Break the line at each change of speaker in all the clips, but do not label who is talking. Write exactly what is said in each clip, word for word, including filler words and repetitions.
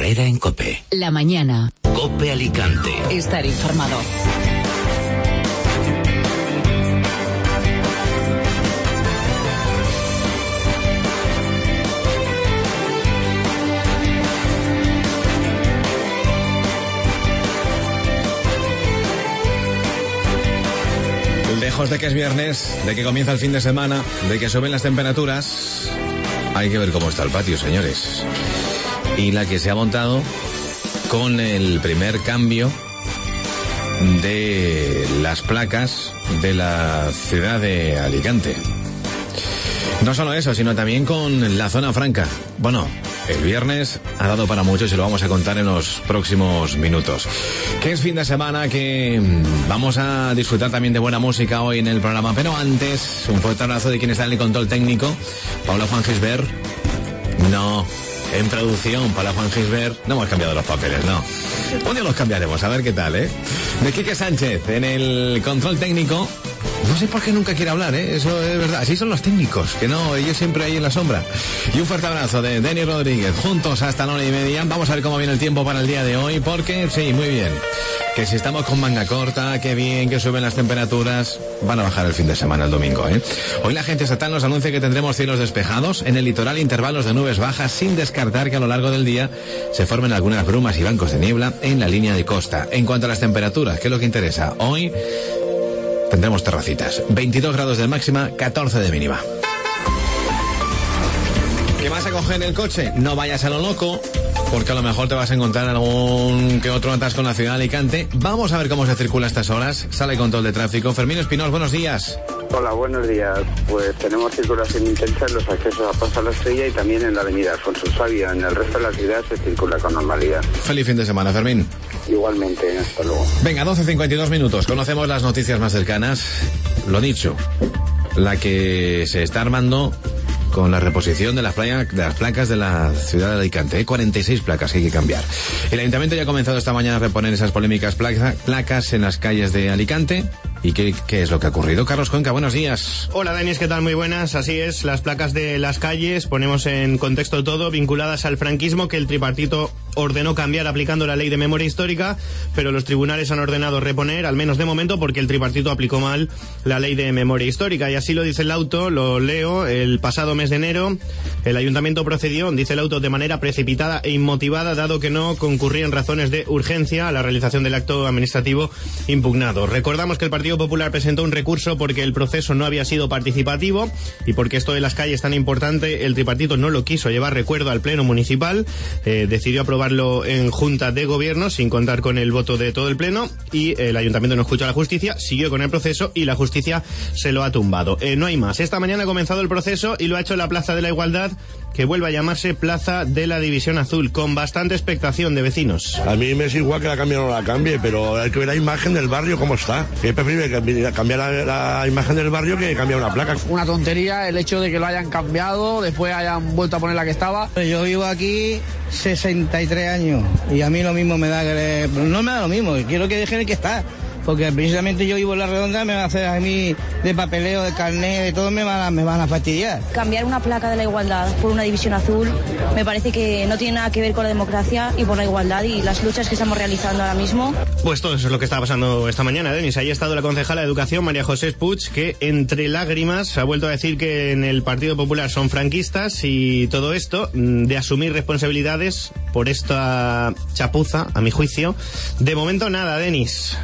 Herrera en COPE.
La mañana.
COPE Alicante.
Estar informado.
Lejos de que es viernes, de que comienza el fin de semana, de que suben las temperaturas, hay que ver cómo está el patio, señores. Y la que se ha montado con el primer cambio de las placas de la ciudad de Alicante. No solo eso, sino también con la zona franca. Bueno, el viernes ha dado para mucho y se lo vamos a contar en los próximos minutos. Que es fin de semana, que vamos a disfrutar también de buena música hoy en el programa. Pero antes, un fuerte abrazo de quien está en el control técnico, Paula Juan Gisbert. No, en producción, Paula Juan Gisbert. No hemos cambiado los papeles, no. Un día los cambiaremos, a ver qué tal, ¿eh? De Quique Sánchez en el control técnico. No sé por qué nunca quiere hablar, ¿eh? Eso es verdad. Así son los técnicos, que no, ellos siempre ahí en la sombra. Y un fuerte abrazo de Denis Rodríguez, juntos hasta la hora y media. Vamos a ver cómo viene el tiempo para el día de hoy, porque, sí, muy bien. Que si estamos con manga corta, qué bien, que suben las temperaturas. Van a bajar el fin de semana el domingo, ¿eh? Hoy la Agencia Estatal nos anuncia que tendremos cielos despejados. En el litoral, intervalos de nubes bajas, sin descartar que a lo largo del día se formen algunas brumas y bancos de niebla en la línea de costa. En cuanto a las temperaturas, ¿qué es lo que interesa? Hoy tendremos terracitas. veintidós grados de máxima, catorce de mínima. ¿Qué vas a coger en el coche? No vayas a lo loco, porque a lo mejor te vas a encontrar algún que otro atasco en la ciudad de Alicante. Vamos a ver cómo se circula a estas horas. Sale control de tráfico. Fermín Espinós, buenos días.
Hola, buenos días. Pues tenemos circulación intensa en los accesos a Plaza La Estrella y también en la avenida Alfonso Sabio. En el resto de la ciudad se circula con normalidad.
Feliz fin de semana, Fermín.
Igualmente, hasta luego.
Venga, doce cincuenta y dos minutos. Conocemos las noticias más cercanas. Lo dicho, la que se está armando con la reposición de las, playa, de las placas de la ciudad de Alicante. ¿eh? cuarenta y seis placas que hay que cambiar. El Ayuntamiento ya ha comenzado esta mañana a reponer esas polémicas placa, placas en las calles de Alicante. ¿Y qué, qué es lo que ha ocurrido? Carlos Cuenca, buenos días.
Hola, Denis, ¿qué tal? Muy buenas. Así es, las placas de las calles, ponemos en contexto todo, vinculadas al franquismo, que el tripartito ordenó cambiar aplicando la ley de memoria histórica, pero los tribunales han ordenado reponer, al menos de momento, porque el tripartito aplicó mal la ley de memoria histórica. Y así lo dice el auto, lo leo, el pasado mes de enero, el ayuntamiento procedió, dice el auto, de manera precipitada e inmotivada, dado que no concurrían razones de urgencia a la realización del acto administrativo impugnado. Recordamos que el Partido Popular presentó un recurso porque el proceso no había sido participativo y porque esto de las calles tan importante, el tripartito no lo quiso llevar, recuerdo, al pleno municipal, eh, decidió aprobarlo en junta de gobierno sin contar con el voto de todo el pleno, y el ayuntamiento no escuchó a la justicia, siguió con el proceso y la justicia se lo ha tumbado. Eh, no hay más. Esta mañana ha comenzado el proceso y lo ha hecho en la Plaza de la Igualdad, que vuelve a llamarse Plaza de la División Azul, con bastante expectación de vecinos.
A mí me es igual que la cambie o no la cambie, pero hay que ver la imagen del barrio cómo está. Es preferible cambiar la, la imagen del barrio que cambiar una placa.
Una tontería el hecho de que lo hayan cambiado, después hayan vuelto a poner la que estaba.
Yo vivo aquí sesenta y tres años y a mí lo mismo me da que... No me da lo mismo, quiero que dejen el que está. Porque precisamente yo vivo en La Redonda, me va a hacer a mí de papeleo, de carnet, de todo, me van a, me van a fastidiar.
Cambiar una placa de la igualdad por una división azul me parece que no tiene nada que ver con la democracia y por la igualdad y las luchas que estamos realizando ahora mismo.
Pues todo eso es lo que está pasando esta mañana, Denis. Ahí ha estado la concejala de Educación, María José Puig, que entre lágrimas ha vuelto a decir que en el Partido Popular son franquistas y todo esto de asumir responsabilidades por esta chapuza, a mi juicio. De momento nada, Denis.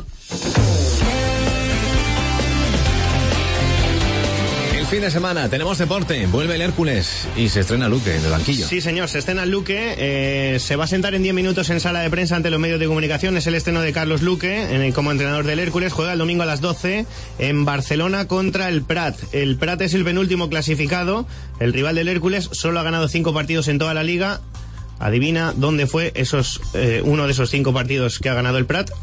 El fin de semana tenemos deporte, vuelve el Hércules y se estrena Luque en el banquillo.
Sí, señor, se estrena Luque, eh, se va a sentar en diez minutos en sala de prensa ante los medios de comunicación. Es el estreno de Carlos Luque en el, como entrenador del Hércules. Juega el domingo a las doce en Barcelona contra el Prat. El Prat es el penúltimo clasificado, el rival del Hércules solo ha ganado cinco partidos en toda la liga. Adivina dónde fue esos eh, uno de esos cinco partidos que ha ganado el Prat.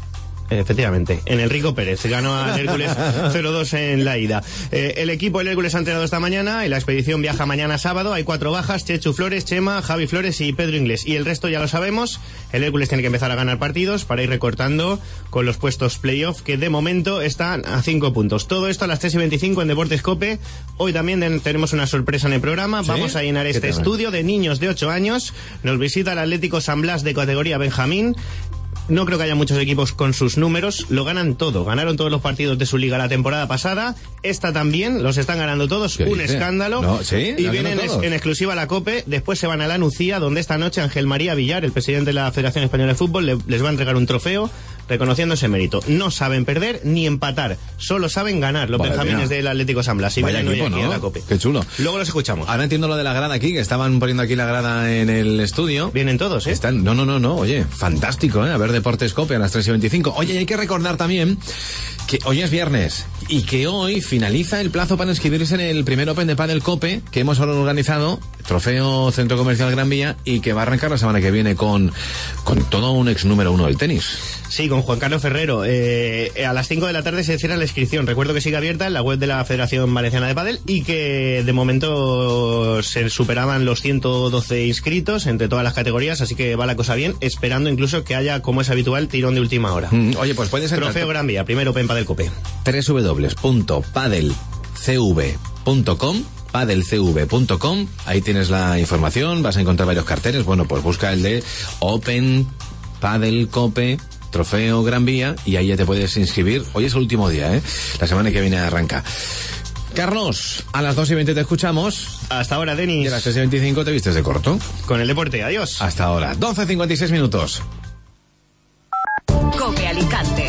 Efectivamente, en el Rico Pérez ganó al Hércules cero dos en la ida. Eh, el equipo del Hércules ha entrenado esta mañana y la expedición viaja mañana sábado. Hay cuatro bajas: Chechu Flores, Chema, Javi Flores y Pedro Inglés. Y el resto ya lo sabemos. El Hércules tiene que empezar a ganar partidos para ir recortando con los puestos playoff, que de momento están a cinco puntos. Todo esto a las tres y veinticinco en Deportes COPE. Hoy también tenemos una sorpresa en el programa. ¿Sí? Vamos a llenar este estudio de niños de ocho años. Nos visita el Atlético San Blas de categoría Benjamín. No creo que haya muchos equipos con sus números, lo ganan todo, ganaron todos los partidos de su liga la temporada pasada, esta también, los están ganando todos, un dice? escándalo,
no, ¿sí?
Y vienen en, en exclusiva a la COPE, después se van a la Nucía, donde esta noche Ángel María Villar, el presidente de la Federación Española de Fútbol, le, les va a entregar un trofeo reconociendo ese mérito. No saben perder ni empatar, solo saben ganar los benjamines del Atlético San Blas. Y
Vaya
vienen
equipo,
hoy aquí
¿no?
a la COPE.
Qué chulo.
Luego los escuchamos.
Ahora entiendo lo de la grada aquí, que estaban poniendo aquí la grada en el estudio.
Vienen todos, ¿eh?
Están, no, no, no, no, oye, fantástico, ¿eh? A ver Deportes COPE a las tres y veinticinco. Oye, hay que recordar también que hoy es viernes y que hoy finaliza el plazo para inscribirse en el primer Open de Padel COPE que hemos organizado, Trofeo Centro Comercial Gran Vía, y que va a arrancar la semana que viene con, con todo un ex número uno del tenis.
Sí, con Juan Carlos Ferrero. Eh, a las cinco de la tarde se cierra la inscripción. Recuerdo que sigue abierta en la web de la Federación Valenciana de Pádel y que de momento se superaban los ciento doce inscritos entre todas las categorías, así que va la cosa bien, esperando incluso que haya, como es habitual, tirón de última hora.
Mm, oye, pues puedes entrar.
Trofeo Gran Vía, primer Open Padel COPE.
doble u doble u doble u punto padel c v punto com padel c v punto com. Ahí tienes la información, vas a encontrar varios carteles. Bueno, pues busca el de Open Padel COPE Trofeo Gran Vía y ahí ya te puedes inscribir. Hoy es el último día, ¿eh? La semana que viene arranca. Carlos, a las dos y veinte te escuchamos.
Hasta ahora, Denis.
Y a las tres y veinticinco te vistes de corto.
Con el deporte, adiós.
Hasta ahora, doce cincuenta y seis minutos.
COPE Alicante.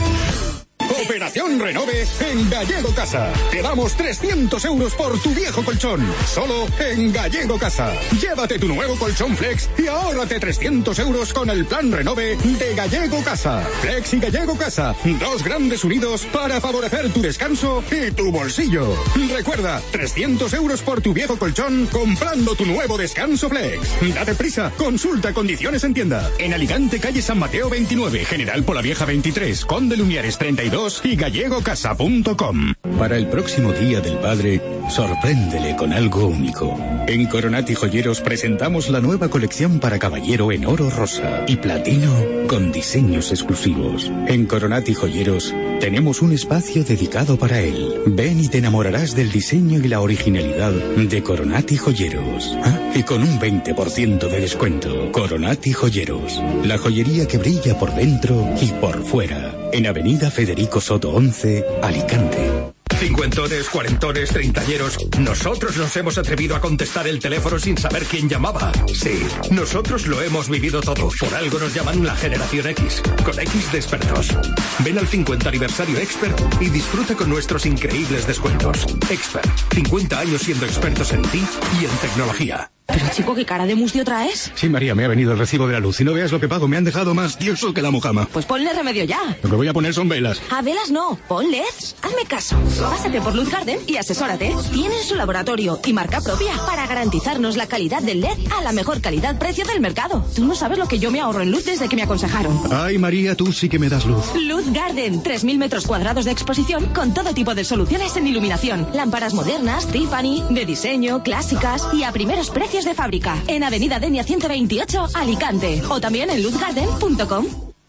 Operación Renove en Gallego Casa. Te damos trescientos euros por tu viejo colchón. Solo en Gallego Casa. Llévate tu nuevo colchón Flex y ahórrate trescientos euros con el plan Renove de Gallego Casa. Flex y Gallego Casa. Dos grandes unidos para favorecer tu descanso y tu bolsillo. Recuerda, trescientos euros por tu viejo colchón comprando tu nuevo descanso Flex. Date prisa. Consulta condiciones en tienda. En Alicante, calle San Mateo veintinueve, General Polavieja veintitrés, Conde Lumiares treinta y dos y gallego casa punto com. Para el próximo Día del Padre, sorpréndele con algo único. En Coronati Joyeros presentamos la nueva colección para caballero en oro rosa y platino con diseños exclusivos. En Coronati Joyeros tenemos un espacio dedicado para él. Ven y te enamorarás del diseño y la originalidad de Coronati Joyeros. ¿Ah? Y con un veinte por ciento de descuento. Coronati Joyeros, la joyería que brilla por dentro y por fuera. En Avenida Federico Soto once, Alicante. Cincuentones, cuarentones, treintañeros. Nosotros nos hemos atrevido a contestar el teléfono sin saber quién llamaba. Sí, nosotros lo hemos vivido todo. Por algo nos llaman la generación X, con X de expertos. Ven al cincuenta aniversario Expert y disfruta con nuestros increíbles descuentos. Expert, cincuenta años siendo expertos en ti y en tecnología.
Pero chico, ¿qué cara de mustio traes?
Sí, María, me ha venido el recibo de la luz y no veas lo que pago, me han dejado más tieso que la mojama.
Pues ponle remedio ya.
Lo que voy a poner son velas.
A velas no, pon L E Ds. Hazme caso. Pásate por Luz Garden y asesórate. Tienen su laboratorio y marca propia para garantizarnos la calidad del L E D a la mejor calidad-precio del mercado. Tú no sabes lo que yo me ahorro en luz desde que me aconsejaron.
Ay, María, tú sí que me das luz.
Luz Garden, tres mil metros cuadrados de exposición con todo tipo de soluciones en iluminación. Lámparas modernas, Tiffany, de diseño, clásicas y a primeros precios de fábrica. En Avenida Denia ciento veintiocho, Alicante. O también en luz garden punto com.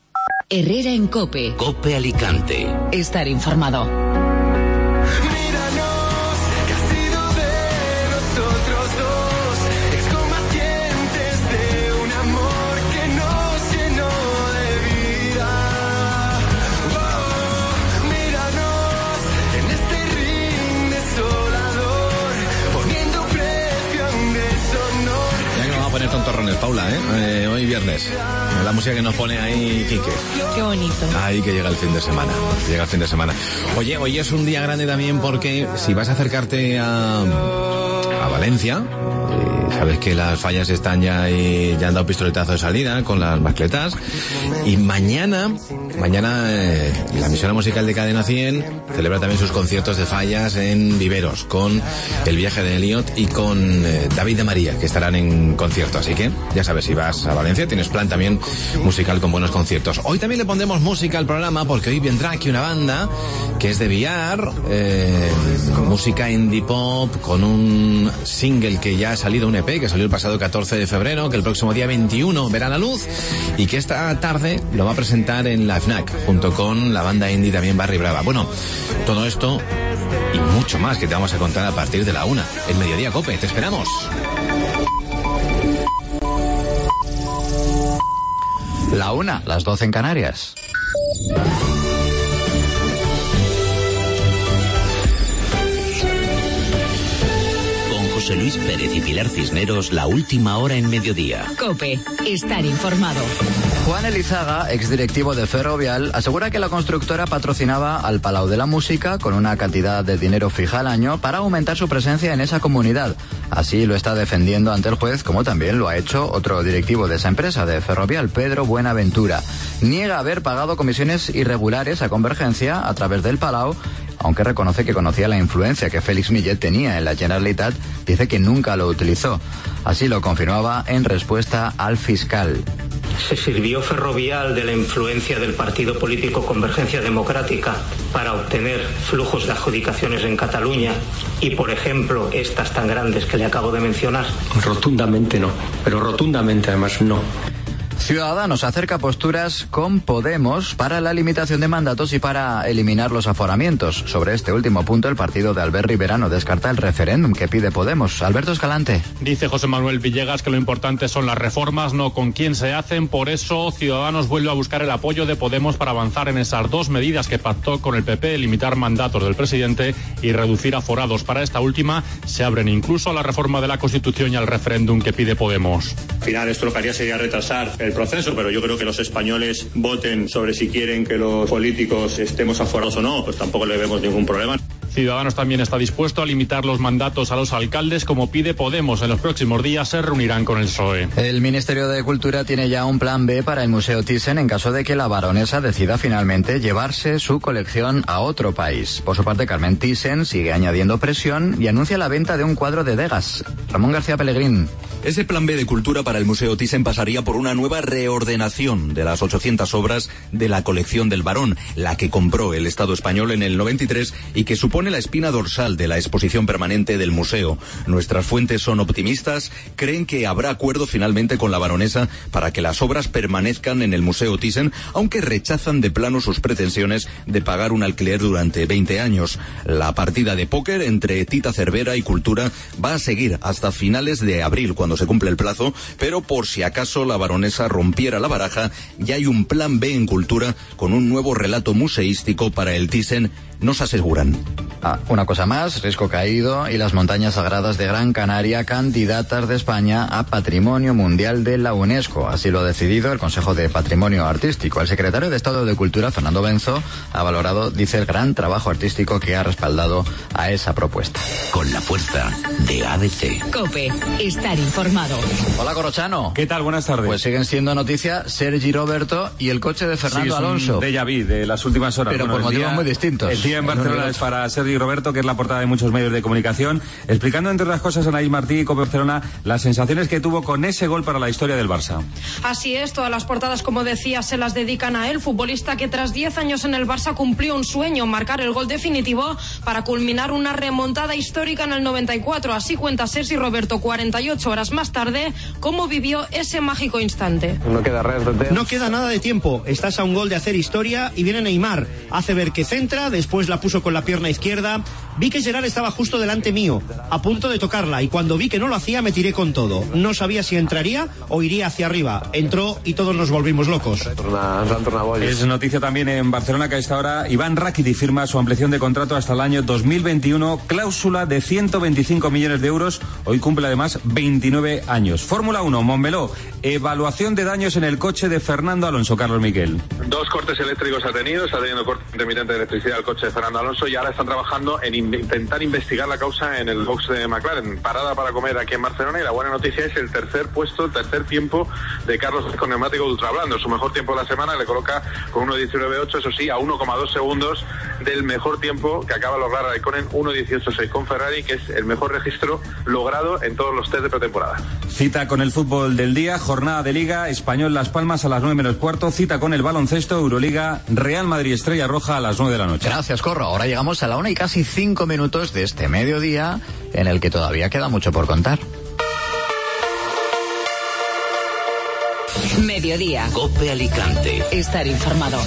Herrera en COPE. COPE Alicante.
Estar informado.
Tontorrones, Paula, ¿eh? ¿eh? Hoy viernes. La música que nos pone ahí Quique.
Qué bonito.
Ahí que llega el fin de semana. Llega el fin de semana. Oye, hoy es un día grande también porque si vas a acercarte a, a Valencia, eh, sabes que las fallas están ya y ya han dado pistoletazo de salida con las mascletas. Y mañana mañana eh, la emisora musical de Cadena cien celebra también sus conciertos de fallas en Viveros, con El viaje de Elliot y con eh, David de María, que estarán en concierto. Así que, ya sabes, si vas a Valencia, tienes plan también musical con buenos conciertos. Hoy también le pondremos música al programa, porque hoy vendrá aquí una banda que es de Villar, eh, música indie pop, con un single que ya ha salido, un E P, que salió el pasado catorce de febrero, que el próximo día veintiuno verá la luz, y que esta tarde lo va a presentar en la FNAC, junto con la banda indie también Barry Brava. Bueno, todo esto y mucho más que te vamos a contar a partir de la una. El Mediodía Cope, te esperamos.
La una, las doce en Canarias.
José Luis Pérez y Pilar Cisneros, la última hora en Mediodía.
COPE, estar informado.
Juan Elizaga, exdirectivo de Ferrovial, asegura que la constructora patrocinaba al Palau de la Música con una cantidad de dinero fija al año para aumentar su presencia en esa comunidad. Así lo está defendiendo ante el juez, como también lo ha hecho otro directivo de esa empresa, de Ferrovial, Pedro Buenaventura. Niega haber pagado comisiones irregulares a Convergencia a través del Palau, aunque reconoce que conocía la influencia que Félix Millet tenía en la Generalitat, dice que nunca lo utilizó. Así lo confirmaba en respuesta al fiscal.
¿Se sirvió Ferrovial de la influencia del partido político Convergencia Democrática para obtener flujos de adjudicaciones en Cataluña y, por ejemplo, estas tan grandes que le acabo de mencionar?
Rotundamente no, pero rotundamente además no.
Ciudadanos acerca posturas con Podemos para la limitación de mandatos y para eliminar los aforamientos. Sobre este último punto, el partido de Albert Rivera no descarta el referéndum que pide Podemos. Alberto Escalante.
Dice José Manuel Villegas que lo importante son las reformas, no con quién se hacen. Por eso, Ciudadanos vuelve a buscar el apoyo de Podemos para avanzar en esas dos medidas que pactó con el P P, limitar mandatos del presidente y reducir aforados. Para esta última, se abren incluso a la reforma de la Constitución y al referéndum que pide Podemos.
Al final, esto lo que haría sería retrasar el proceso, pero yo creo que los españoles voten sobre si quieren que los políticos estemos aforados o no, pues tampoco le vemos ningún problema.
Ciudadanos también está dispuesto a limitar los mandatos a los alcaldes, como pide Podemos. En los próximos días se reunirán con el P S O E.
El Ministerio de Cultura tiene ya un plan B para el Museo Thyssen en caso de que la baronesa decida finalmente llevarse su colección a otro país. Por su parte, Carmen Thyssen sigue añadiendo presión y anuncia la venta de un cuadro de Degas. Ramón García Pellegrín.
Ese plan B de cultura para el Museo Thyssen pasaría por una nueva reordenación de las ochocientas obras de la colección del Barón, la que compró el Estado español en el noventa y tres y que supone la espina dorsal de la exposición permanente del museo. Nuestras fuentes son optimistas, creen que habrá acuerdo finalmente con la baronesa para que las obras permanezcan en el Museo Thyssen, aunque rechazan de plano sus pretensiones de pagar un alquiler durante veinte años. La partida de póker entre Tita Cervera y Cultura va a seguir hasta finales de abril, cuando se cumple el plazo, pero por si acaso la baronesa rompiera la baraja, ya hay un plan B en Cultura con un nuevo relato museístico para el Thyssen, nos aseguran.
Ah, una cosa más, Risco Caído y las montañas sagradas de Gran Canaria, candidatas de España a Patrimonio Mundial de la UNESCO. Así lo ha decidido el Consejo de Patrimonio Artístico. El secretario de Estado de Cultura, Fernando Benzo, ha valorado, dice, el gran trabajo artístico que ha respaldado a esa propuesta.
Con la fuerza de A B C.
COPE, estar informado.
Hola, Corochano.
¿Qué tal? Buenas tardes.
Pues siguen siendo noticia Sergi Roberto y el coche de Fernando
sí, es
Alonso.
Un déjà vu de las últimas horas.
Pero
bueno,
por motivos
día,
muy distintos.
El día en Barcelona es para Sergi Roberto, que es la portada de muchos medios de comunicación, explicando entre otras cosas Anaís Martí y Cope Barcelona las sensaciones que tuvo con ese gol para la historia del Barça.
Así es, todas las portadas, como decía, se las dedican a él, futbolista que tras diez años en el Barça cumplió un sueño, marcar el gol definitivo para culminar una remontada histórica en el noventa y cuatro. Así cuenta Sergi Roberto cuarenta y ocho horas más tarde cómo vivió ese mágico instante.
No queda, no queda nada de tiempo, estás a un gol de hacer historia y viene Neymar, hace ver que centra, después la puso con la pierna izquierda. Vi que Gerard estaba justo delante mío, a punto de tocarla, y cuando vi que no lo hacía me tiré con todo. No sabía si entraría o iría hacia arriba. Entró y todos nos volvimos locos.
Es noticia también en Barcelona que a esta hora Iván Rakiti firma su ampliación de contrato hasta el año dos mil veintiuno, cláusula de ciento veinticinco millones de euros. Hoy cumple además veintinueve años. Fórmula uno, Montmeló, evaluación de daños en el coche de Fernando Alonso. Carlos Miquel.
Dos cortes eléctricos ha tenido, está teniendo corte intermitente de electricidad el coche de Fernando Alonso y ahora están trabajando en intentar investigar la causa en el box de McLaren. Parada para comer aquí en Barcelona, y la buena noticia es el tercer puesto, el tercer tiempo de Carlos Sainz con neumático de ultrablando. Su mejor tiempo de la semana le coloca con uno diecinueve ocho, eso sí, a uno coma dos segundos del mejor tiempo que acaba de lograr Raikkonen, uno dieciocho seis con Ferrari, que es el mejor registro logrado en todos los test de pretemporada.
Cita con el fútbol del día, jornada de Liga, Español Las Palmas a las nueve menos cuarto, cita con el baloncesto, Euroliga, Real Madrid Estrella Roja a las nueve de la noche.
Gracias, Corro. Ahora llegamos a la una y casi cinco minutos de este mediodía, en el que todavía queda mucho por contar.
Mediodía. COPE Alicante.
Estar informado.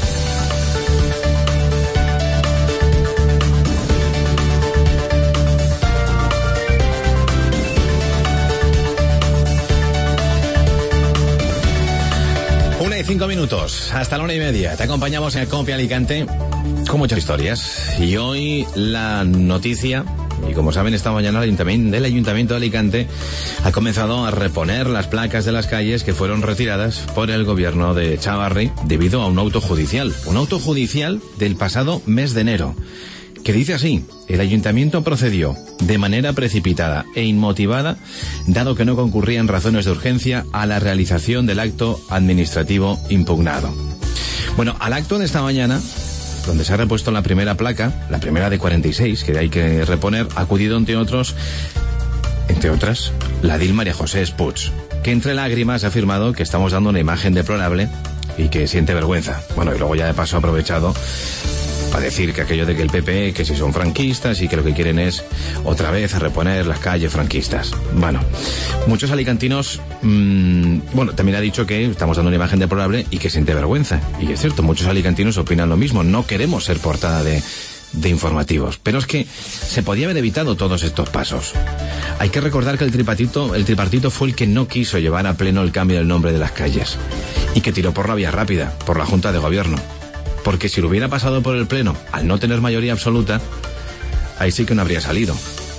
Una y cinco minutos, hasta la una y media. Te acompañamos en el COPE Alicante con muchas historias. Y hoy la noticia, y como saben, esta mañana el ayuntamiento, del Ayuntamiento de Alicante ha comenzado a reponer las placas de las calles que fueron retiradas por el gobierno de Chavarri debido a un auto judicial. Un auto judicial del pasado mes de enero, que dice así: el ayuntamiento procedió de manera precipitada e inmotivada, dado que no concurrían razones de urgencia a la realización del acto administrativo impugnado. Bueno, al acto de esta mañana, donde se ha repuesto la primera placa, la primera de cuarenta y seis, que hay que reponer, ha acudido entre otros, entre otras, la edil María José Puig, que entre lágrimas ha afirmado que estamos dando una imagen deplorable y que siente vergüenza. Bueno, y luego ya de paso ha aprovechado para decir que aquello de que el P P, que si son franquistas y que lo que quieren es otra vez a reponer las calles franquistas. Bueno, muchos alicantinos, mmm, bueno, también ha dicho que estamos dando una imagen deplorable y que siente vergüenza. Y es cierto, muchos alicantinos opinan lo mismo. No queremos ser portada de, de informativos. Pero es que se podía haber evitado todos estos pasos. Hay que recordar que el tripartito, el tripartito fue el que no quiso llevar a pleno el cambio del nombre de las calles y que tiró por la vía rápida, por la Junta de Gobierno. Porque si lo hubiera pasado por el Pleno, al no tener mayoría absoluta, ahí sí que no habría salido.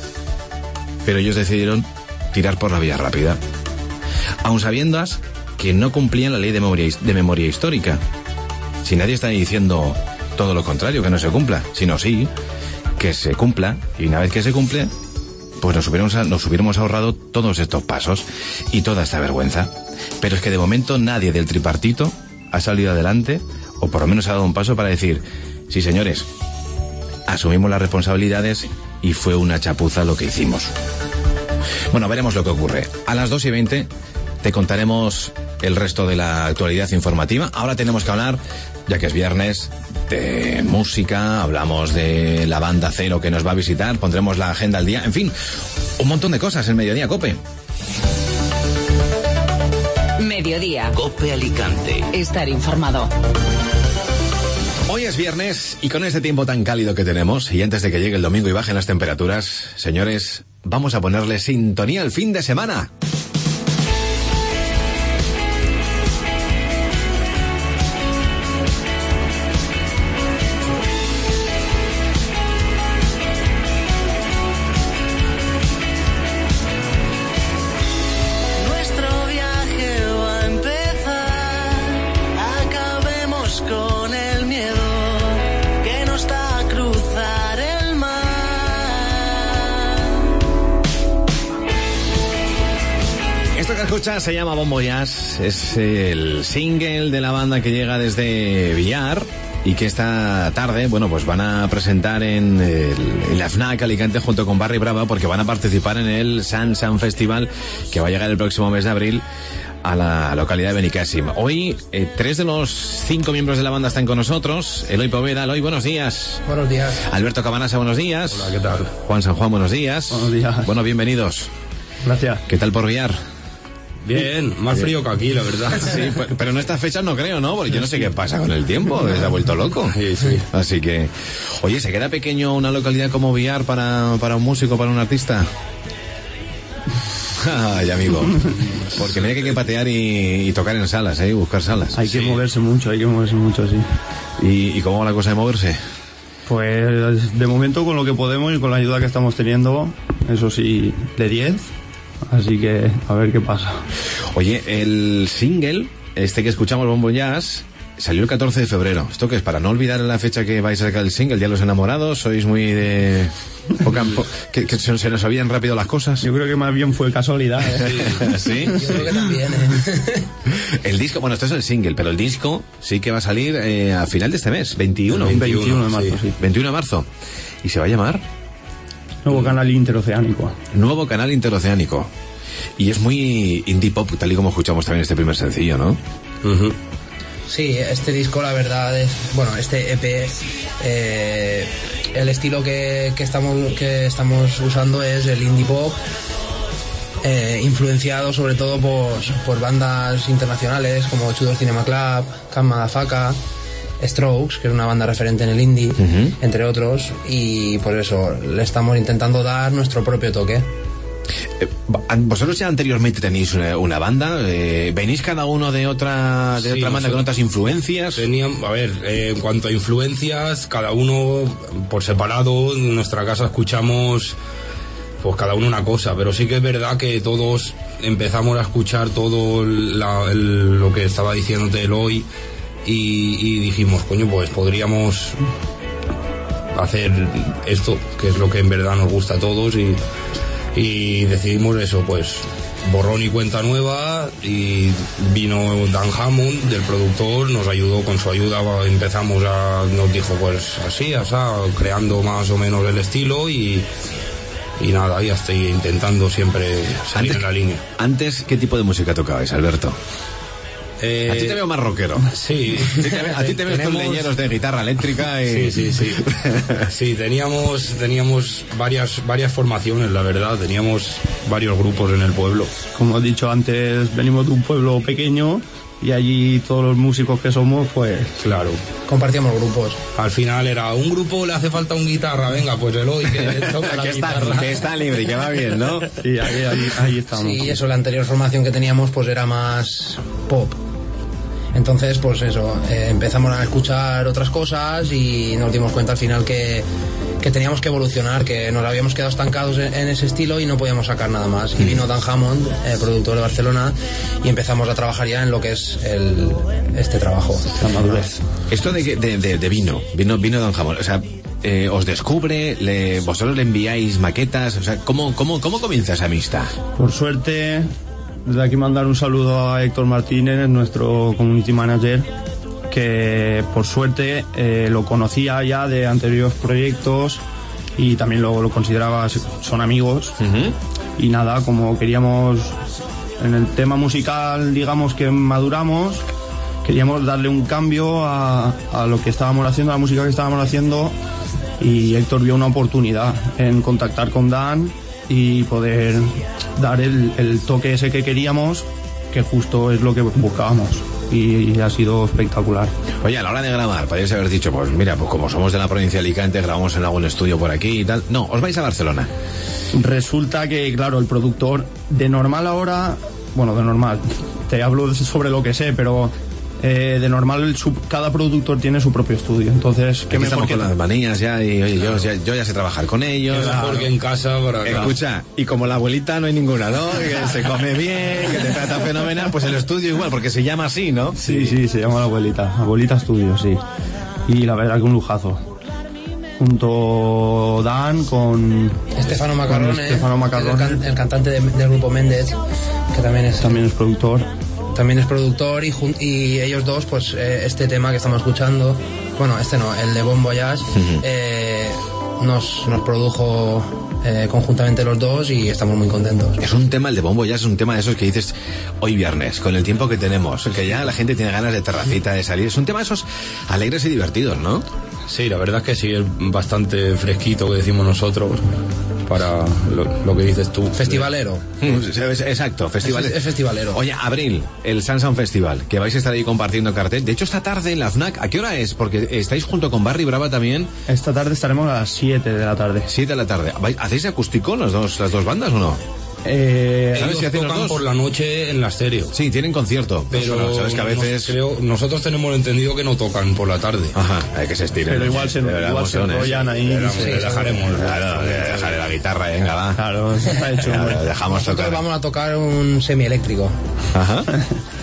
Pero ellos decidieron tirar por la vía rápida, aun sabiendas que no cumplían la ley de memoria, de memoria histórica. Si nadie está diciendo todo lo contrario, que no se cumpla, sino sí, que se cumpla, y una vez que se cumple, pues nos hubiéramos, nos hubiéramos ahorrado todos estos pasos y toda esta vergüenza. Pero es que de momento nadie del tripartito ha salido adelante, o por lo menos ha dado un paso para decir: sí, señores, asumimos las responsabilidades y fue una chapuza lo que hicimos. Bueno, veremos lo que ocurre. A las dos y veinte te contaremos el resto de la actualidad informativa. Ahora tenemos que hablar, ya que es viernes, de música, hablamos de la banda Cero que nos va a visitar, pondremos la agenda al día, en fin, un montón de cosas en Mediodía COPE.
Mediodía.
COPE Alicante.
Estar informado.
Hoy es viernes y con este tiempo tan cálido que tenemos, y antes de que llegue el domingo y bajen las temperaturas, señores, vamos a ponerle sintonía al fin de semana. Se llama Bon Voyage, es el single de la banda que llega desde Villar y que esta tarde, bueno, pues van a presentar en, el, en la FNAC Alicante junto con Barry Brava, porque van a participar en el Sun Sun Festival que va a llegar el próximo mes de abril a la localidad de Benicàssim. Hoy, eh, tres de los cinco miembros de la banda están con nosotros. Eloy Poveda. Eloy, buenos días.
Buenos días.
Alberto Cabanasa, buenos días.
Hola, ¿qué tal?
Juan San Juan, buenos días.
Buenos días.
Bueno, bienvenidos.
Gracias.
¿Qué tal por Villar?
Bien, más frío que aquí, la verdad.
Sí, pero en estas fechas no creo, ¿no? Porque yo no sé qué pasa con el tiempo, se ha vuelto loco.
Sí, sí.
Así que, oye, ¿se queda pequeño una localidad como Villar para, para un músico, para un artista? Ay, amigo. Porque mira que hay que patear y, y tocar en salas, ¿eh? Y buscar salas.
Hay que
sí.
moverse mucho, hay que moverse mucho, sí.
¿Y, ¿Y cómo va la cosa de moverse?
Pues de momento con lo que podemos y con la ayuda que estamos teniendo, eso sí, de diez. Así que a ver qué pasa.
Oye, el single, este que escuchamos, Bon Voyage, salió el catorce de febrero. ¿Esto qué es? ¿Para no olvidar la fecha que vais a sacar el single, el Día de los Enamorados? ¿Sois muy de... poca, po, que, que se nos olvidan rápido las cosas?
Yo creo que más bien fue casualidad. ¿eh?
¿Sí?
Yo creo que también, ¿eh?
El disco, bueno, esto es el single, pero el disco sí que va a salir eh, a final de este mes, veintiuno.
veintiuno de marzo, sí.
sí. veintiuno de marzo. ¿Y se va a llamar?
Nuevo canal interoceánico.
Nuevo canal interoceánico. Y es muy indie pop, tal y como escuchamos también este primer sencillo, ¿no?
Uh-huh. Sí, este disco la verdad es, bueno, este E P, eh, el estilo que, que, estamos, que estamos usando es el indie pop, eh, influenciado sobre todo por, por bandas internacionales como Tudor Cinema Club, Camp Madafaka, Strokes, que es una banda referente en el indie, uh-huh. entre otros, y por eso le estamos intentando dar nuestro propio toque.
Eh, vosotros ya anteriormente tenéis una, una banda, eh, venís cada uno de otra de
sí,
otra banda con otras influencias.
Tenían, a ver, eh, en cuanto a influencias, cada uno por separado, en nuestra casa escuchamos pues cada uno una cosa, pero sí que es verdad que todos empezamos a escuchar todo la, el, lo que estaba diciéndote Eloy y, y dijimos, coño, pues podríamos hacer esto, que es lo que en verdad nos gusta a todos, y y decidimos eso, pues borrón y cuenta nueva, y vino Dan Hammond, del productor, nos ayudó, con su ayuda empezamos a, nos dijo pues así, así, creando más o menos el estilo, y y nada, ya estoy intentando siempre salir
antes,
en la línea.
Antes, ¿qué tipo de música tocabais, Alberto?
Eh,
a ti te veo más rockero.
Sí.
A ti te veo estos leñeros de guitarra eléctrica y...
Sí, sí, sí. Sí, teníamos, teníamos varias, varias formaciones, la verdad. Teníamos varios grupos en el pueblo.
Como he dicho antes, venimos de un pueblo pequeño y allí todos los músicos que somos, pues...
Claro.
Compartíamos grupos.
Al final era, un grupo le hace falta un guitarra, venga, pues Eloy que toca la
que
guitarra.
Está, que está libre y que va bien, ¿no?
Sí, ahí, ahí, ahí estamos.
Sí, eso, la anterior formación que teníamos pues era más pop. Entonces, pues eso, eh, empezamos a escuchar otras cosas y nos dimos cuenta al final que, que teníamos que evolucionar, que nos habíamos quedado estancados en, en ese estilo y no podíamos sacar nada más. Y vino Dan Hammond, eh, productor de Barcelona, y empezamos a trabajar ya en lo que es el, este trabajo.
La madurez.
Esto de, de, de, de vino, vino, vino Dan Hammond, o sea... Eh, os descubre, le, vosotros le enviáis maquetas, o sea, ¿cómo, cómo, cómo comienza esa amistad?
Por suerte, desde aquí mandar un saludo a Héctor Martínez, nuestro community manager, que por suerte eh, lo conocía ya de anteriores proyectos y también lo, lo consideraba, son amigos. Uh-huh. Y nada, como queríamos, en el tema musical, digamos que maduramos, queríamos darle un cambio a, a lo que estábamos haciendo, a la música que estábamos haciendo, y Héctor vio una oportunidad en contactar con Dan y poder dar el, el toque ese que queríamos, que justo es lo que buscábamos, y, y ha sido espectacular.
Oye, a la hora de grabar, podríais haber dicho, pues mira, pues como somos de la provincia de Alicante, grabamos en algún estudio por aquí y tal. No, os vais a Barcelona.
Resulta que, claro, el productor de normal ahora, bueno, de normal, te hablo sobre lo que sé, pero... Eh, de normal el sub, cada productor tiene su propio estudio, entonces
¿qué mejor que las manillas ya? Y oye, yo, ya, yo ya sé trabajar con ellos.
Es mejor que en casa para acá.
Escucha, y como la abuelita no hay ninguna, ¿no? Que se come bien, que te trata fenomenal, pues el estudio igual, porque se llama así, ¿no?
Sí, sí, se llama la abuelita, abuelita estudio, sí. Y la verdad que un lujazo. Junto Dan con
Estefano Macarrone,
con Estefano Macarrone.
El, can, el cantante de, del grupo Méndez, que también es
también es productor.
También es productor, y, y ellos dos, pues eh, este tema que estamos escuchando, bueno, este no, el de Bon Voyage, uh-huh. eh, nos, nos produjo eh, conjuntamente los dos y estamos muy contentos.
Es un tema, el de Bon Voyage es un tema de esos que dices hoy viernes, con el tiempo que tenemos, que ya la gente tiene ganas de terracita, de salir. Es un tema de esos alegres y divertidos, ¿no?
Sí, la verdad es que sí, es bastante fresquito, que decimos nosotros, para lo, lo que dices tú.
Festivalero.
Exacto, festivalero.
Es, es festivalero.
Oye, abril, el Sunsound Festival, que vais a estar ahí compartiendo cartel. De hecho, esta tarde en la FNAC, ¿a qué hora es? Porque estáis junto con Barry Brava también.
Esta tarde estaremos a las siete de la tarde.
siete de la tarde. ¿Hacéis acústico los dos, las dos bandas o no?
Eh, ellos si tocan por la noche en la estéreo.
Sí, tienen concierto.
Pero
no, sabes que a veces
nos, creo, nosotros tenemos entendido que no tocan por la tarde.
Ajá, hay que se estiren.
Pero igual se, igual se enrollan ahí.
Le, sí, le dejaremos.
Claro, le dejaré la guitarra, venga, va.
Claro, eso está hecho.
Claro, dejamos
nosotros
tocar.
Vamos a tocar un semieléctrico.
Ajá.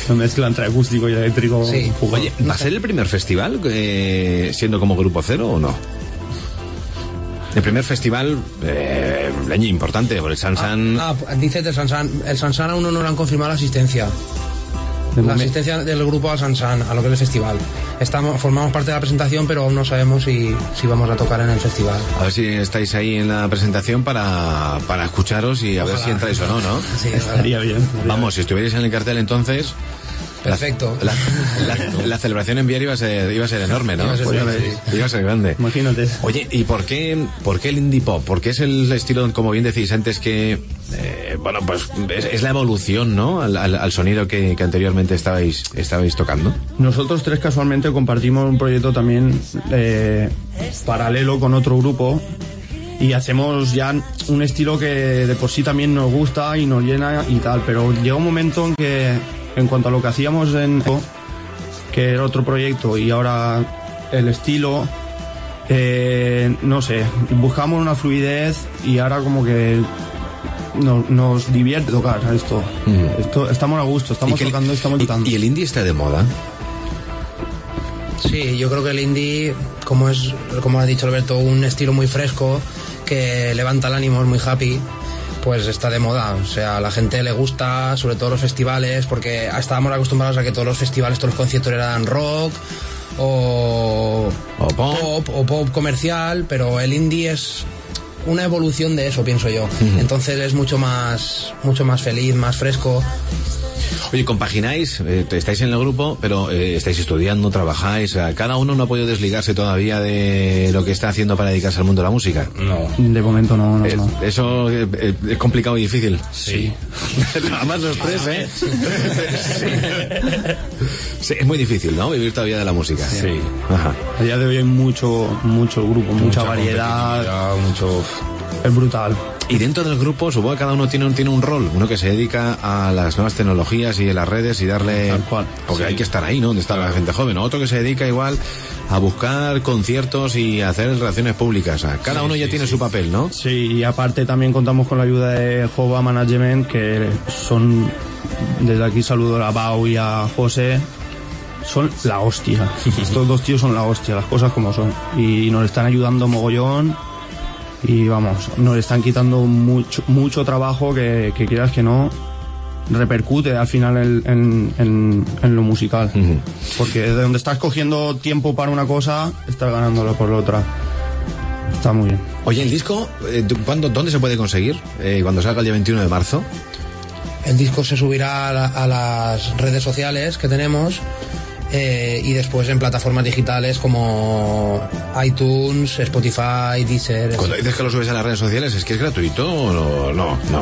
Se mezcla entre acústico y eléctrico.
Sí.
Oye, ¿va a ser el primer festival eh, siendo como Grupo Cero o no? El primer festival, eh, leño importante, por el Sansan.
Ah, ah, dices del Sansan. El Sansan aún no nos han confirmado la asistencia.
De
la
momento.
asistencia del grupo al Sansan, a lo que es el festival. Estamos, formamos parte de la presentación, pero aún no sabemos si, si vamos a tocar en el festival.
A ver si estáis ahí en la presentación para, para escucharos y a
Ojalá.
ver si entráis o no, ¿no?
Sí,
Estaría bien.
Vamos, si estuvierais en el cartel entonces...
Perfecto.
La, la, la celebración en Viar iba a ser, iba a ser enorme, ¿no?
Iba a ser
Pues,
grande,
iba a ser grande.
Imagínate.
Oye, ¿y por qué, por qué el indie pop? Porque es el estilo, como bien decís antes, que, eh, bueno, pues es, es la evolución, ¿no? Al, al, al sonido que, que anteriormente estabais, estabais tocando.
Nosotros tres casualmente compartimos un proyecto también eh, paralelo con otro grupo y hacemos ya un estilo que de por sí también nos gusta y nos llena y tal, pero llega un momento en que en cuanto a lo que hacíamos en que era otro proyecto y ahora el estilo eh, no sé, buscamos una fluidez y ahora como que no, nos divierte tocar esto. Mm. esto estamos a gusto, estamos tocando, estamos tocando.
¿Y el indie está de moda?
Sí, yo creo que el indie, como es, como ha dicho Alberto, un estilo muy fresco que levanta el ánimo, es muy happy, pues está de moda. O sea, a la gente le gusta, sobre todo los festivales, porque estábamos acostumbrados a que todos los festivales, todos los conciertos eran rock o,
o pop.
pop o pop comercial, pero el indie es una evolución de eso, pienso yo. Uh-huh. Entonces es mucho más, mucho más feliz, más fresco.
Oye, compagináis, eh, estáis en el grupo, pero eh, estáis estudiando, trabajáis, o sea, cada uno no ha podido desligarse todavía de lo que está haciendo para dedicarse al mundo de la música.
No. De momento no, no,
eh,
no.
Eso eh, es complicado y difícil.
Sí.
Además los tres, ¿eh? Sí. Sí, es muy difícil, ¿no? Vivir todavía de la música.
Sí. Ajá. A día de hoy hay mucho, mucho grupo, mucha, mucha variedad,
mucho...
Es brutal.
Y dentro del grupo, supongo que cada uno tiene un, tiene un rol, uno que se dedica a las nuevas tecnologías y a las redes y darle...
Tal cual.
Porque
sí.
hay que estar ahí, ¿no? Donde está la gente joven. Otro que se dedica igual a buscar conciertos y a hacer relaciones públicas. O sea, cada sí, uno ya sí, tiene sí. su papel, ¿no?
Sí, y aparte también contamos con la ayuda de Jova Management, que son... Desde aquí saludo a Bau y a José. Son la hostia. Estos dos tíos son la hostia, las cosas como son. Y nos están ayudando mogollón. Y vamos, nos están quitando mucho mucho trabajo que, que quieras que no repercute al final en, en, en, en lo musical. Uh-huh. Porque de donde estás cogiendo tiempo para una cosa, estás ganándolo por la otra. Está muy bien.
Oye, el disco, ¿cuándo, ¿dónde se puede conseguir? Eh, cuando salga el día veintiuno de marzo.
El disco se subirá a, la, a las redes sociales que tenemos. Eh, y después en plataformas digitales como iTunes, Spotify, Deezer.
Cuando dices que lo subes a las redes sociales, ¿es que es gratuito o no? No, no.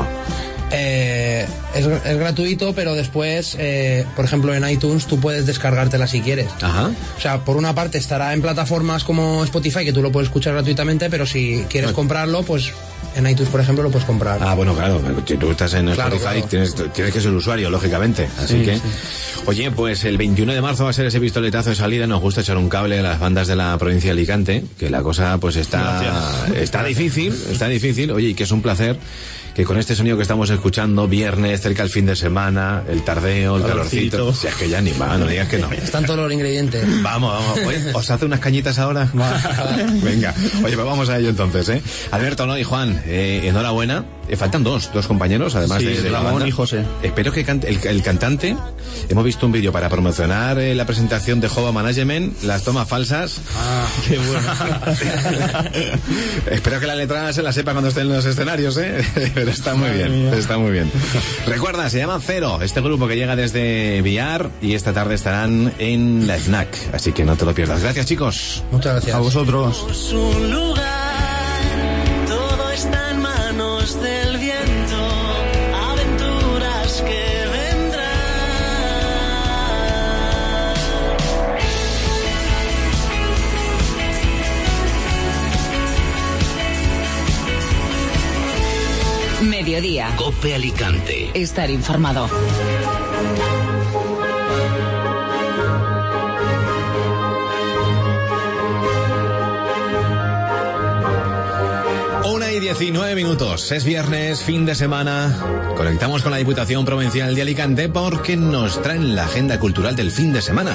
Eh, es, es gratuito, pero después, eh, por ejemplo, en iTunes tú puedes descargártela si quieres.
Ajá.
O sea, por una parte estará en plataformas como Spotify, que tú lo puedes escuchar gratuitamente, pero si quieres comprarlo, pues en iTunes, por ejemplo, lo puedes comprar.
Ah, bueno, claro. Si tú estás en
claro,
Spotify,
claro.
Tienes, tienes que ser usuario, lógicamente. Así
sí,
que...
Sí.
Oye, pues el veintiuno de marzo va a ser ese pistoletazo de salida. Nos gusta echar un cable a las bandas de la provincia de Alicante, que la cosa pues está, está difícil, está difícil. Oye, y que es un placer que con este sonido que estamos escuchando, viernes, cerca el fin de semana, el tardeo, el calorcito, calorcito. Si es que ya ni va, no digas que no.
Están todos los ingredientes.
Vamos, vamos. Oye, ¿os hace unas cañitas ahora? Venga. Oye, pues vamos a ello entonces, ¿eh? Alberto, ¿no? Y Juan, eh, enhorabuena. Eh, faltan dos, dos compañeros, además
sí,
de, de la
Ramón
banda.
y José.
Espero que cante, el, el cantante, hemos visto un vídeo para promocionar eh, la presentación de Jova Management, las tomas falsas.
Ah, qué bueno.
Espero que la letra se la sepa cuando esté en los escenarios, ¿eh? Pero está muy Ay, bien, mía. está muy bien. Recuerda, se llama Cero, este grupo que llega desde Villar y esta tarde estarán en la Snack, así que no te lo pierdas. Gracias, chicos.
Muchas gracias.
A vosotros.
Un lugar, todo está en manos del viento, aventuras que vendrán.
Mediodía.
COPE Alicante.
Estar informado.
Una y diez. diecinueve minutos, es viernes, fin de semana. Conectamos con la Diputación Provincial de Alicante porque nos traen la agenda cultural del fin de semana.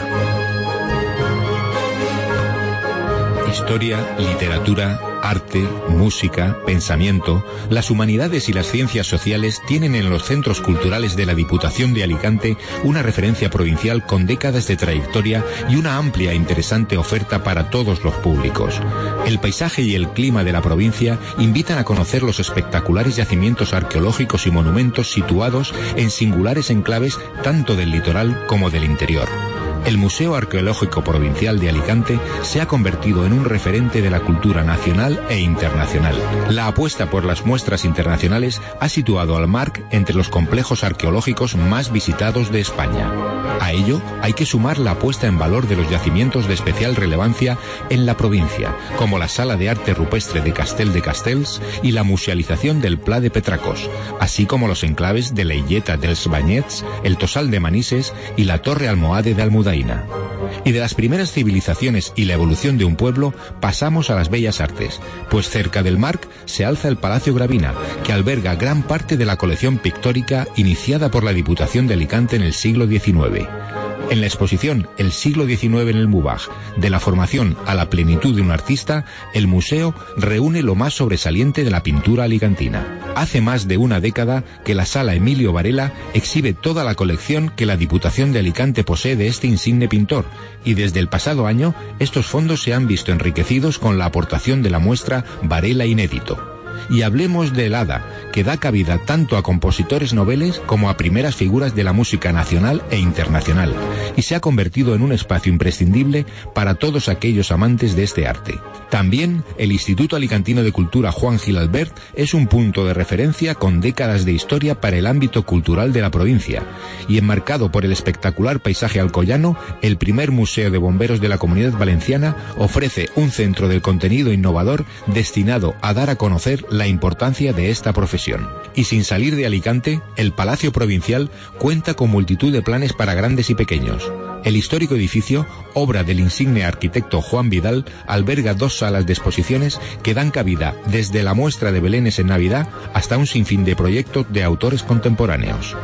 Historia, literatura, arte, música, pensamiento, las humanidades y las ciencias sociales tienen en los centros culturales de la Diputación de Alicante una referencia provincial con décadas de trayectoria y una amplia e interesante oferta para todos los públicos. El paisaje y el clima de la provincia invitan a conocer los espectaculares yacimientos arqueológicos y monumentos situados en singulares enclaves tanto del litoral como del interior. El Museo Arqueológico Provincial de Alicante se ha convertido en un referente de la cultura nacional e internacional. La apuesta por las muestras internacionales ha situado al MARC entre los complejos arqueológicos más visitados de España. A ello hay que sumar la puesta en valor de los yacimientos de especial relevancia en la provincia, como la Sala de Arte Rupestre de Castel de Castells y la musealización del Pla de Petracos, así como los enclaves de la Illeta dels Banyets, el Tossal de Manises y la Torre Almohade de Almudaina. Y de las primeras civilizaciones y la evolución de un pueblo pasamos a las bellas artes, pues cerca del MARC se alza el Palacio Gravina, que alberga gran parte de la colección pictórica iniciada por la Diputación de Alicante en el siglo diecinueve. En la exposición El siglo diecinueve en el Mubaj, de la formación a la plenitud de un artista, el museo reúne lo más sobresaliente de la pintura alicantina. Hace más de una década que la Sala Emilio Varela exhibe toda la colección que la Diputación de Alicante posee de este insigne pintor, y desde el pasado año estos fondos se han visto enriquecidos con la aportación de la muestra Varela Inédito. Y hablemos del Hada, que da cabida tanto a compositores noveles como a primeras figuras de la música nacional e internacional, y se ha convertido en un espacio imprescindible para todos aquellos amantes de este arte. También el Instituto Alicantino de Cultura Juan Gil Albert es un punto de referencia con décadas de historia para el ámbito cultural de la provincia, y enmarcado por el espectacular paisaje alcoyano, el primer museo de bomberos de la Comunidad Valenciana ofrece un centro del contenido innovador destinado a dar a conocer la importancia de esta profesión. Y sin salir de Alicante, el Palacio Provincial cuenta con multitud de planes para grandes y pequeños. El histórico edificio, obra del insigne arquitecto Juan Vidal, alberga dos salas de exposiciones que dan cabida desde la muestra de belenes en Navidad hasta un sinfín de proyectos de autores contemporáneos.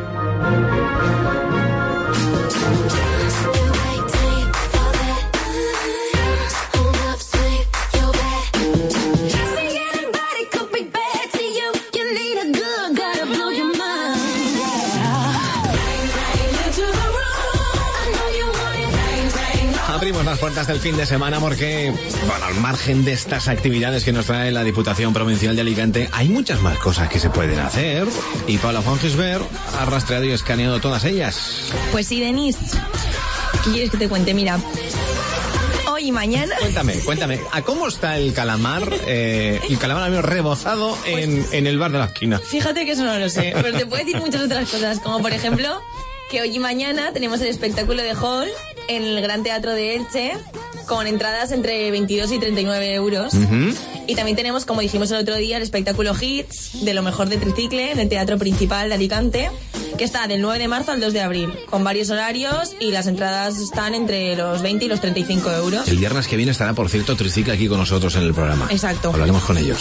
Abrimos las puertas del fin de semana porque, bueno, al margen de estas actividades que nos trae la Diputación Provincial de Alicante, hay muchas más cosas que se pueden hacer y Paula von Gisbert ha rastreado y escaneado todas ellas.
Pues sí, Denise. ¿Qué quieres que te cuente? Mira, hoy y mañana...
Cuéntame, cuéntame, ¿a cómo está el calamar, eh, el calamar amigo rebozado en, en el bar de la esquina?
Fíjate que eso no lo sé, pero te puedo decir muchas otras cosas, como por ejemplo que hoy y mañana tenemos el espectáculo de Hall en el Gran Teatro de Elche, con entradas entre veintidós y treinta y nueve euros. Uh-huh. Y también tenemos, como dijimos el otro día, el espectáculo Hits, de lo mejor de Tricicle, en el Teatro Principal de Alicante, que está del nueve de marzo al dos de abril, con varios horarios, y las entradas están entre los veinte y los treinta y cinco euros.
El viernes que viene estará, por cierto, Tricicle aquí con nosotros en el programa.
Exacto.
Hablaremos con ellos.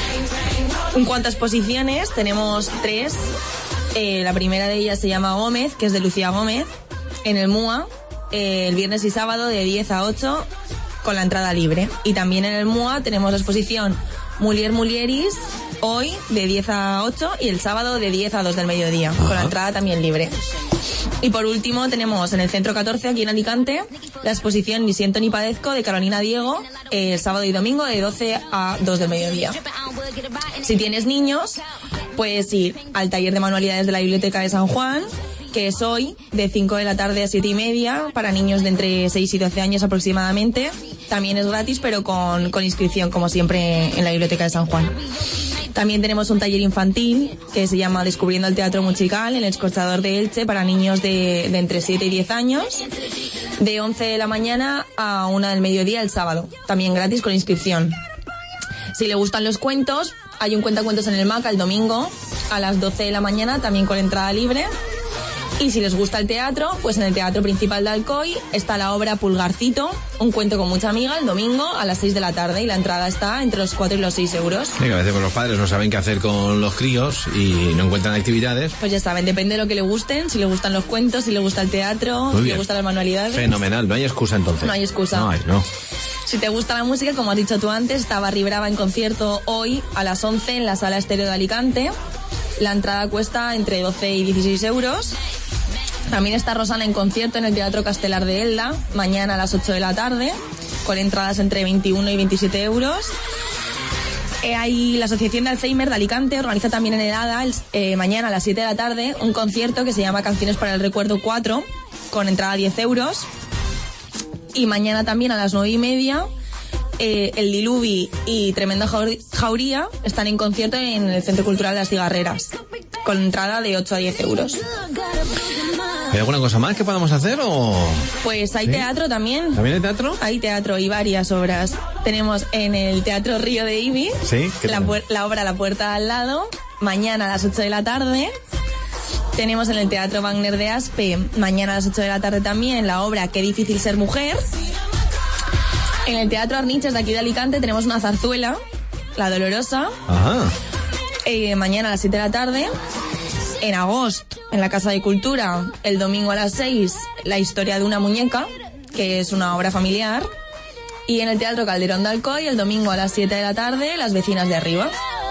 En cuanto a exposiciones, tenemos tres. Eh, la primera de ellas se llama Gómez, que es de Lucía Gómez, en el M U A, eh, el viernes y sábado de diez a ocho, con la entrada libre. Y también en el M U A tenemos la exposición Mulier Mulieris, hoy de diez a ocho y el sábado de diez a dos del mediodía, Ajá. con la entrada también libre. Y por último tenemos en el Centro catorce, aquí en Alicante, la exposición Ni siento ni padezco, de Carolina Diego, eh, el sábado y domingo de doce a dos del mediodía. Si tienes niños, puedes ir al taller de manualidades de la Biblioteca de San Juan, que es hoy de cinco de la tarde a siete y media, para niños de entre seis y doce años aproximadamente. También es gratis, pero con, con inscripción, como siempre, en la Biblioteca de San Juan. También tenemos un taller infantil que se llama Descubriendo el Teatro Musical en el Escorchador de Elche, para niños de, de entre siete y diez años, de once de la mañana a una del mediodía el sábado. También gratis, con inscripción. Si le gustan los cuentos, hay un cuentacuentos en el M A C el domingo a las doce de la mañana, también con entrada libre.
Y si les gusta el teatro, pues en el Teatro Principal de Alcoy está la obra Pulgarcito, un cuento con mucha amiga, el domingo a las seis de la tarde, y la entrada está entre los cuatro y los seis euros.
Sí, que a veces pues, los padres no saben qué hacer con los críos y no encuentran actividades.
Pues ya saben, depende de lo que le gusten, si le gustan los cuentos, si le gusta el teatro,
Muy
si
bien.
le gustan las manualidades.
Fenomenal, no hay excusa entonces.
No hay excusa.
No hay, no.
Si te gusta la música, como has dicho tú antes, está Barry Brava en concierto hoy a las once en la Sala Estéreo de Alicante. La entrada cuesta entre doce y dieciséis euros. También está Rosana en concierto en el Teatro Castelar de Elda, mañana a las ocho de la tarde, con entradas entre veintiuno y veintisiete euros. Eh, hay la Asociación de Alzheimer de Alicante, organiza también en el A D A, el, eh, mañana a las siete de la tarde, un concierto que se llama Canciones para el Recuerdo cuatro, con entrada a diez euros. Y mañana también a las nueve y media, eh, el Diluvi y Tremenda Jauría están en concierto en el Centro Cultural de las Cigarreras, con entrada de ocho a diez euros.
¿Hay alguna cosa más que podamos hacer o...?
Pues hay
¿Sí?
teatro también.
¿También hay teatro?
Hay teatro y varias obras. Tenemos en el Teatro Río de Ibi,
Sí, ¿qué
la,
tal?
puer- la obra La Puerta al Lado, mañana a las ocho de la tarde. Tenemos en el Teatro Wagner de Aspe, mañana a las ocho de la tarde también, la obra Qué difícil ser mujer. En el Teatro Arniches de aquí de Alicante tenemos una zarzuela, La Dolorosa,
Ajá.
eh, mañana a las siete de la tarde. En agosto, en la Casa de Cultura, el domingo a las seis, La historia de una muñeca, que es una obra familiar. Y en el Teatro Calderón de Alcoy, el domingo a las siete de la tarde, Las vecinas de arriba.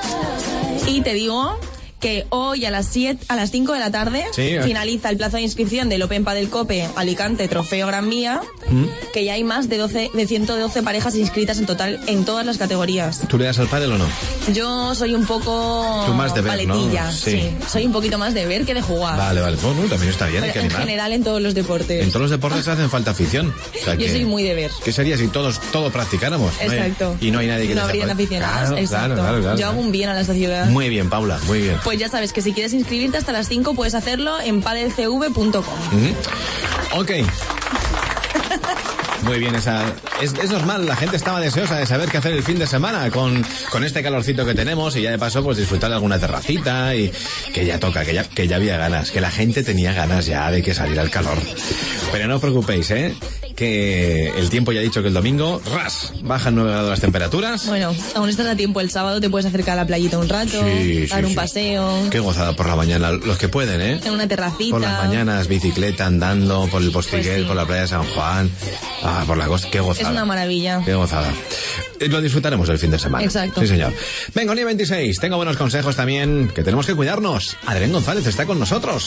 Y te digo que hoy a las siete, a las cinco de la tarde,
Sí.
finaliza el plazo de inscripción del Open del Cope Alicante Trofeo Gran Vía,
¿Mm?
que ya hay más de doce, de ciento doce parejas inscritas en total en todas las categorías.
¿Tú le das al pádel o no?
Yo soy un poco
Tú más de ver, ¿no?
paletilla,
Sí.
sí. Soy un poquito más de ver que de jugar.
Vale, vale. Bueno, también está bien, hay que
Pero en
animar.
general en todos los deportes.
En todos los deportes hacen falta afición. O sea
Yo
que-
soy muy de ver.
¿Qué sería si todos todo practicáramos? No hay-
Exacto.
Y no hay nadie que
No
te
habrían
sepa.
aficionados.
Claro,
Exacto.
claro, claro, claro.
Yo hago un bien a la sociedad.
Muy bien, Paula, muy bien.
Pues ya sabes que si quieres inscribirte hasta las cinco puedes hacerlo en padelcv punto com.
Ujú. Ok. Muy bien, esa es, es normal, la gente estaba deseosa de saber qué hacer el fin de semana con, con este calorcito que tenemos y ya de paso pues disfrutar de alguna terracita y que ya toca, que ya, que ya había ganas, que la gente tenía ganas ya de que saliera el calor. Pero no os preocupéis, ¿eh? Que el tiempo ya ha dicho que el domingo, ras, bajan nueve grados las temperaturas.
Bueno, aún estás a tiempo. El sábado te puedes acercar a la playita un rato,
Sí,
dar
sí,
un
sí.
paseo,
Qué gozada por la mañana, los que pueden, ¿eh?
en una terracita.
Por las mañanas, bicicleta, andando por el Postiguet,
Pues sí.
por la playa de San Juan, ah, por la costa, qué gozada.
Es una maravilla.
Qué gozada. Eh, Lo disfrutaremos el fin de semana.
Exacto.
Sí, señor. Venga, día veintiséis. Tengo buenos consejos también, que tenemos que cuidarnos. Adrián González está con nosotros.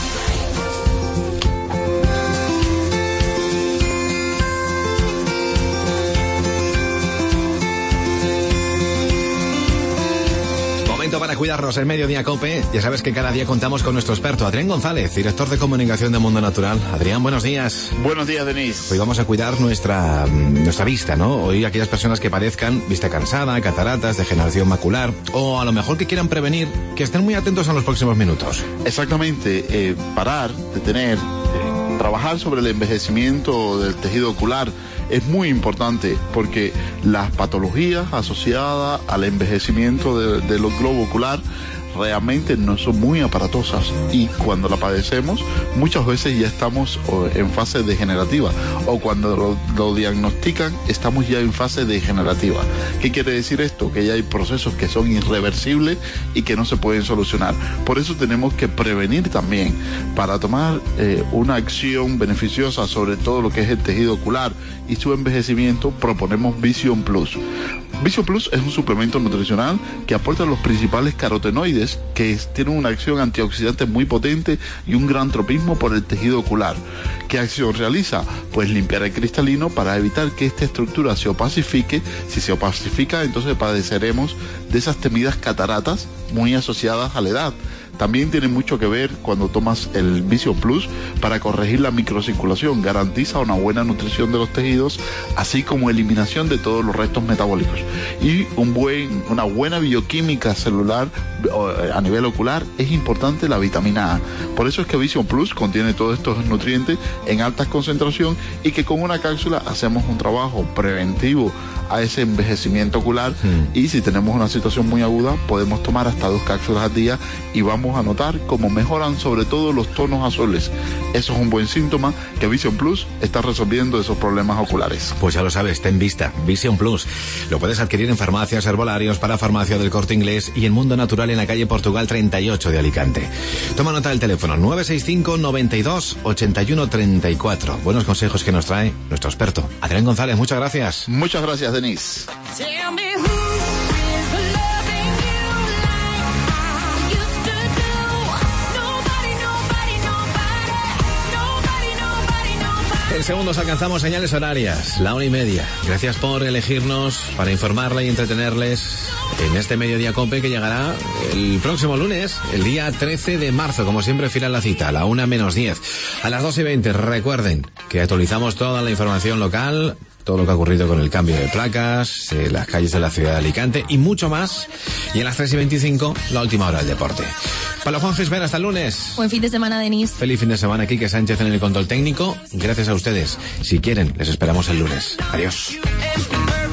Momento para cuidarnos en Mediodía Cope. Ya sabes que cada día contamos con nuestro experto, Adrián González, director de comunicación de Mundo Natural. Adrián, buenos días.
Buenos días, Denis.
Hoy vamos a cuidar nuestra, nuestra vista, ¿no? Hoy aquellas personas que padezcan vista cansada, cataratas, degeneración macular, o a lo mejor que quieran prevenir, que estén muy atentos a los próximos minutos.
Exactamente, eh, parar, detener, eh, trabajar sobre el envejecimiento del tejido ocular es muy importante porque las patologías asociadas al envejecimiento de, de los globos ocular realmente no son muy aparatosas y cuando la padecemos muchas veces ya estamos o, en fase degenerativa o cuando lo, lo diagnostican estamos ya en fase degenerativa. ¿Qué quiere decir esto? Que ya hay procesos que son irreversibles y que no se pueden solucionar. Por eso tenemos que prevenir también para tomar eh, una acción beneficiosa sobre todo lo que es el tejido ocular y su envejecimiento. Proponemos Vision Plus. Vision Plus es un suplemento nutricional que aporta los principales carotenoides que es, tienen una acción antioxidante muy potente y un gran tropismo por el tejido ocular. ¿Qué acción realiza? Pues limpiar el cristalino para evitar que esta estructura se opacifique. Si se opacifica, entonces padeceremos de esas temidas cataratas muy asociadas a la edad. También tiene mucho que ver cuando tomas el Vision Plus para corregir la microcirculación, garantiza una buena nutrición de los tejidos, así como eliminación de todos los restos metabólicos. Y un buen, una buena bioquímica celular a nivel ocular, es importante la vitamina A. Por eso es que Vision Plus contiene todos estos nutrientes en alta concentración y que con una cápsula hacemos un trabajo preventivo a ese envejecimiento ocular mm. y si tenemos una situación muy aguda podemos tomar hasta dos cápsulas al día y vamos vamos a notar cómo mejoran sobre todo los tonos azules. Eso es un buen síntoma que Vision Plus está resolviendo esos problemas oculares.
Pues ya lo sabes, ten vista, Vision Plus. Lo puedes adquirir en farmacias, herbolarios, para farmacia del Corte Inglés y en Mundo Natural en la calle Portugal treinta y ocho de Alicante. Toma nota del teléfono nueve seis cinco, noventa y dos, ochenta y uno, treinta y cuatro. Buenos consejos que nos trae nuestro experto, Adrián González. Muchas gracias.
Muchas gracias, Denise.
En segundos alcanzamos señales horarias, la una y media. Gracias por elegirnos para informarle y entretenerles en este Mediodía Cope que llegará el próximo lunes, el día trece de marzo, como siempre fiel a la cita, a la una menos diez. A las dos y veinte, recuerden que actualizamos toda la información local, todo lo que ha ocurrido con el cambio de placas, eh, las calles de la ciudad de Alicante y mucho más. Y a las tres y veinticinco, la última hora del deporte. Para Juan Gisbert, hasta el lunes.
Buen fin de semana, Denis.
Feliz fin de semana, Quique Sánchez en el control técnico. Gracias a ustedes. Si quieren, les esperamos el lunes. Adiós.